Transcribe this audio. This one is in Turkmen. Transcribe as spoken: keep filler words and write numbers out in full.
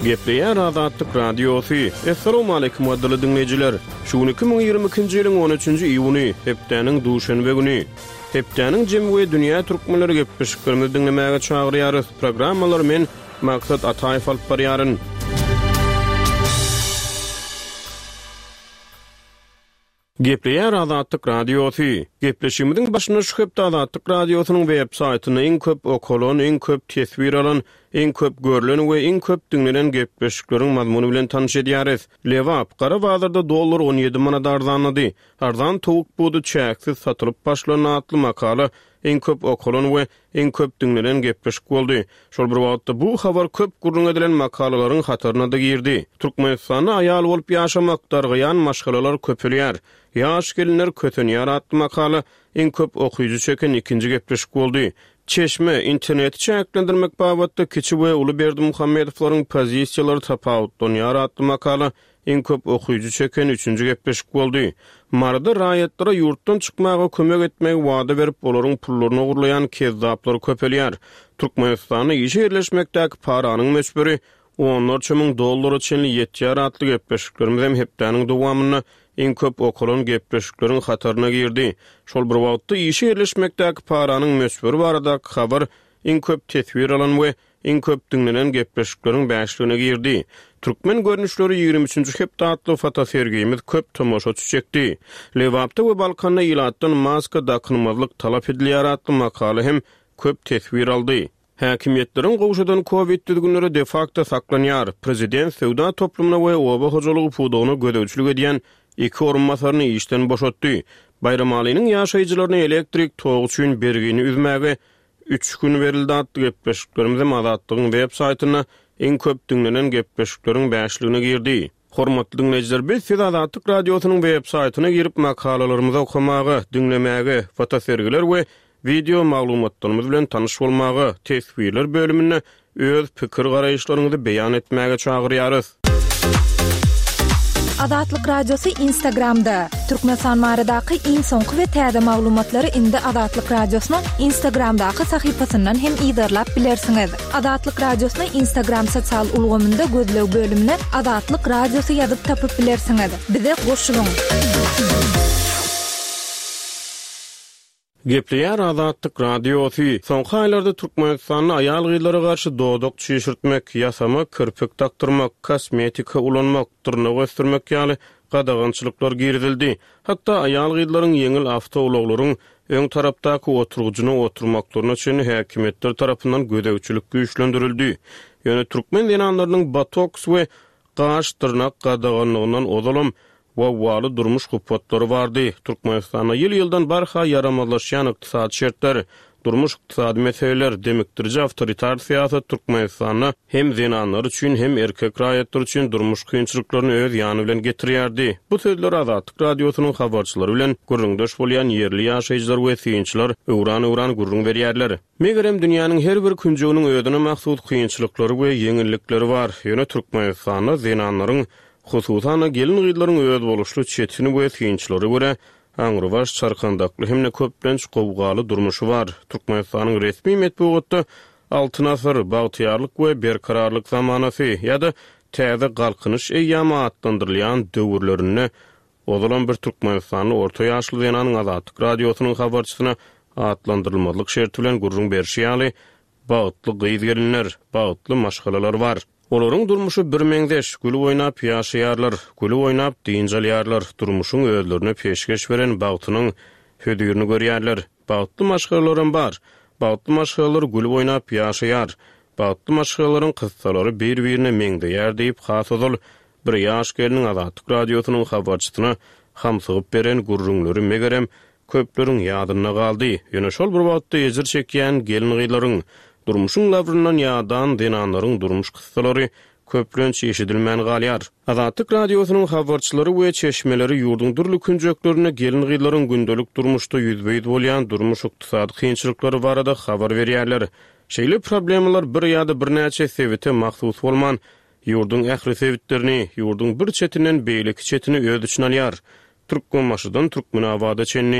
Gepleýär Azatlyk Radiosu. Assalamu alaykum wadly dinleýijiler. Şu iki bin ýygrimi ikinji ýylyň on üçünji iýuny, hepdeniň duşanbe güni. Hepdeniň jemgy dünýä türkmenleri gepleşiklerimizi dinlemäge çagyrýarys. Programmalar men maksat Ataýew alyp barýaryn. Gepleýär Azatlyk Radiosu. Gepleşigimiziň başyna şu hepde Azatlyk Radiosynyň web saýtyny iň köp okulan, iň köp tesbir alan, iň köp görülen we iň köp dinlenen gepleşikleriň mazmuny bilen tanyş edýäris. Lewap gara bazarda dollar on ýedi manat arzanlady. Arzan towuk budy çäksiz satylyp başlanan atly makala iň köp okulan we iň köp dinlenen gepleşik boldy. Şol bir wagtda bu habar köp gurrun edilen makalalaryň hatyryna da girdi. Türkmenistanda aýal bolup ýaşamak dargyan maşgalalar köpelýär. Yaş gelinler kötünýär atly makala iň köp okuyucu çeken ikinji gepleşik boldy. Çeşme internet çäklendirmek babatda Kiçi we Ulyberdi Muhammedowyň pozisiýalary tapawutlanýar atly makala iň köp okuyucu çeken üçünji gepleşik boldy. Marda raýatlara ýurtdan çykmaga kömek etmek wada berip olaryň pullaryny ogurlayan kezzaplar köpelýär. Türkmenistanda işe yerleşmekdäki paranyň meçberi on üç ming dollar üçin ýetýär atly gepleşiklerimiz hem hepdeniň dowamyna iň köp okulan gepleşikleriň hatyryna girdi. Şol bir wagtda işe yerleşmekdäki paranyň meçberi barada habar iň köp tesbir alan we iň köp dinlenen gepleşikleriň başlygyna girdi. Türkmen görnüşleri ýygrimi üçünji hepde atly fotosergimiz köp tomoşaçy çekdi. Lewapda we Balkanda ýylatdan maska dakynmazlyk talap edilýär atly makala hem köp tesbir aldy. Häkimiýetleriň gowşadan Covid düzgünleri de facto saklanýar. Prezident sewda toplumuna we oba hojalygy pudugyny gödäwçilik edýän iki orunmasaryny işden boşatdy. Bayram alynyň ýaşaýjylaryna elektrik tog üçin bergini üzmäge üç gün berildi atly gepleşiklerimiz Azatlygyň web saýtyna iň köp dinlenen gepleşikleriň başlygyna girdi. Hormatly dinleýijiler, biz siz Azatlyk Radiosynyň web saýtyna girip makalalarymyzy okumagy, dinlemäge, fotosergiler we video maglumatlarymyz bilen tanyş bolmagy, tesbirler bölümine öz pikir garaýşlaryňyzy beýan etmäge çagyrýarys. Azatlyk Radiosu Instagramda. Türkmenistan maradaky iň soňky we täze maglumatlary indi Azatlyk Radiosynyň Instagramdaky sahypasyndan hem ýygyrlap bilersiňiz. Azatlyk Radiosyny Instagram sosial ulgamynda gözlew bölümine Azatlyk Radiosu ýazyp tapyp bilersiňiz. Bize goşulyň. Gepleýär Azatlyk Radiosu. Soňky aýlarda Türkmenistanyň aýal gyýlary garşy dodok çeşirtmek, ýasama, kirpik taktyrmak, kosmetika ulanmak, tyrnak ösdürmek ýaly gadagançylyklar girildi. Hatda aýal gyýlaryň ýeňil awtowloglaryň öň tarapdaky oturgugyna oturmaklaryna çyn häkimetler tarapyndan gödäwçilik güýçlendirildi. Ýöne türkmen denanlarynyň botoks we gaş tyrnak gadaganlygyndan ozalam wawwaly durmuş gupatlary bardy. Türkmenistanda ýyl-ýyldan barha yaramazlaşýan ykdysady şertler, durmuş ykdysady meseleler demekdirji awtoritar siýasat Türkmenistana hem zenanlar üçin hem erkek raýatlar üçin durmuş kynçylyklaryny öz ýany bilen getirýärdi. Bu sözler Azatlyk Radiosynyň habarçylary bilen gurrundaş bolýan ýerli ýaşaýjylar we synçylar öwran-öwran gurrun berýärler. Megerem dünýäniň her bir künjeginiň özüne mahsus kynçylyklary we ýeňillikleri bar. Ýöne Türkmenistanda zenanlaryň hususan gelin gyýlaryň öz boluşly çetini we synçylary görä aňrybaş çarkandakly hemne köplenç gowgaly durmuşy bar. Türkmenistanyň resmi medeniýetde altyn asr bagtyarlyk we berkararlyk zamanasy ýa-da täze galkynyş eýýamy adlandyrylýan döwürlerine ozalan bir Türkmenistanyň orta ýaşly zenanyň Azatlyk Radiosynyň habarçysyna adlandyrylmalyk şerti bilen gurrun berýärler. Bagtly gyýygelinler, bagtly maşgalalar bar. Olaryň durmuşy bir meňdeş, güli oýnap ýaşaýarlar, güli oýnap diňjalýarlar, durmuşyň özlerine peşkeş beren bagtynyň hödürini görýärler. Bagtly maşgalalar bar. Bagtly maşgalalar güli oýnap ýaşaýar. Bagtly maşgalalaryň kyssalary bir-birine meňdeýär diýip hasazol bir ýaş geliniň Azatlyk Radiosynyň habarçysyna hamsygyp beren gurrunlary megerem köpleriň ýadyna galdy. Ýöne şol bir wagtda ejir çekýän gelin gyýlaryň durmuşyň labryndan ýadan denanlaryň durmuş kyssalary köplenç eşidilmän galýar. Azatlyk Radiosynyň habarçylary we çeşmeleri ýurduň durly künjeklerine gelin gyýlaryň gündelik durmuşda ýüzbeýid bolýan durmuş ykdysady kynçylyklary barada habar berýärler. Şeýle problemalar bir ýa-da bir näçe sebäpde mahsus bolman ýurduň ähli sebäplerini ýurduň bir çetinden beýleki çetini öz üçin alýar. Türkmen maşydan Türkmen awada çenni